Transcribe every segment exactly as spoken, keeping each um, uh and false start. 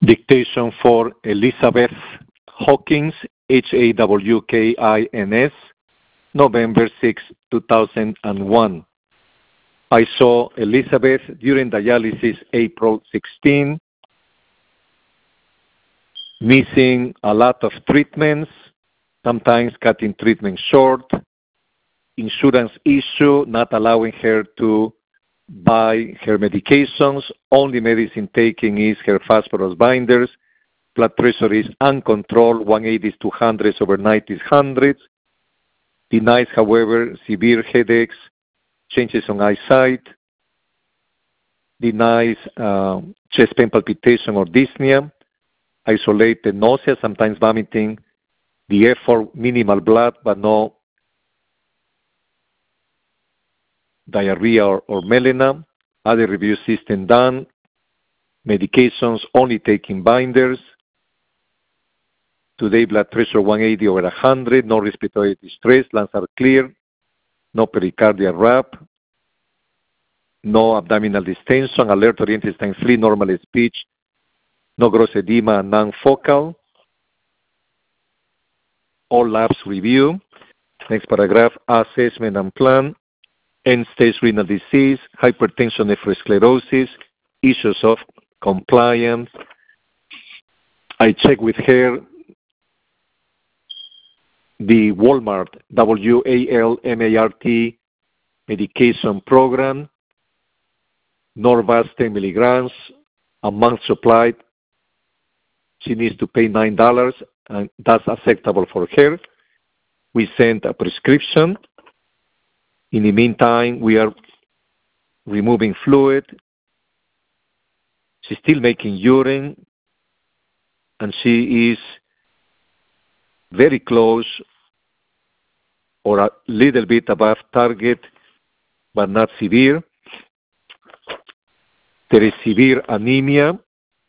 Dictation for Elizabeth Hawkins, H A W K I N S, November sixth, two thousand one. I saw Elizabeth during dialysis April sixteenth, missing a lot of treatments, sometimes cutting treatment short, insurance issue, not allowing her to buy her medications. Only medicine taking is her phosphorus binders. Blood pressure is uncontrolled, one eighty is two hundreds, overnight is hundreds. Denies, however, severe headaches, changes on eyesight. Denies uh, chest pain, palpitation, or dyspnea. Isolated nausea, sometimes vomiting. The effort, minimal blood, but no diarrhea or, or melena. Other review system done. Medications, only taking binders. Today, blood pressure one eighty over one hundred. No respiratory distress. Lungs are clear. No pericardial rap. No abdominal distension. Alert or intestine flee. Normal speech. No gross edema. Non-focal. All labs review. Next paragraph, assessment and plan. End-stage renal disease, hypertension, nephrosclerosis, issues of compliance. I checked with her the Walmart, W A L M A R T medication program, Norvasc ten milligrams, a month supply. She needs to pay nine dollars, and that's acceptable for her. We sent a prescription. In the meantime, we are removing fluid. She's still making urine, and she is very close or a little bit above target, but not severe. There is severe anemia,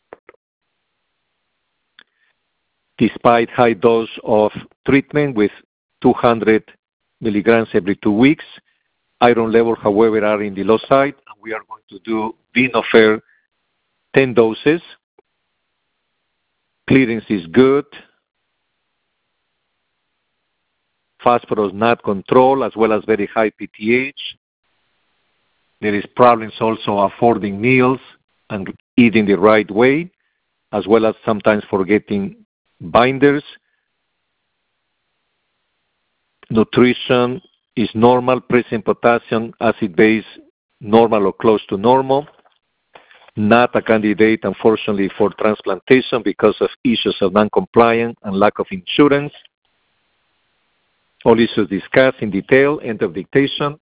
despite high dose of treatment with two hundred milligrams every two weeks. Iron levels, however, are in the low side, and we are going to do Venofer ten doses. Clearance is good. Phosphorus not controlled, as well as very high P T H. There is problems also affording meals and eating the right way, as well as sometimes forgetting binders. Nutrition is normal, present potassium, acid base normal or close to normal. Not a candidate, unfortunately, for transplantation because of issues of non-compliance and lack of insurance. All issues discussed in detail. End of dictation.